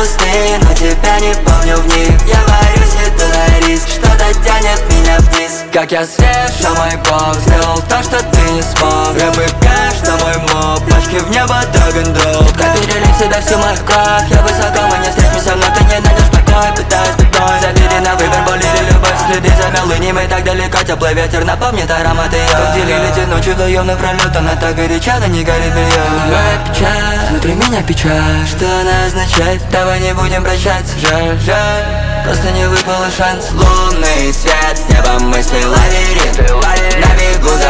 пустые, но тебя не помню в них. Я борюсь, иду на риск, что-то тянет меня вниз. Как я свеж, а мой бог сделал то, что ты не смог. Рэп и кэш на мой моб, пачки в небо драг н дроп. Перелив в себя всю мою кровь. Я высоко, мы не встретимся, но ты не найдешь покой. Пытаюсь быть мной, забери на выбор боль или любовь. Следы за мелыни, мы так далеко. Теплый ветер напомнит аромат ее. Как делили тяну, чудаем напролет. Она так горяча, но не горит белье. Моя печаль, внутри меня печаль. Что она означает? Давай не будем прощаться. Жаль, жаль, просто не выпал шанс. Лунный свет, с неба мысли лавиринт. На бегу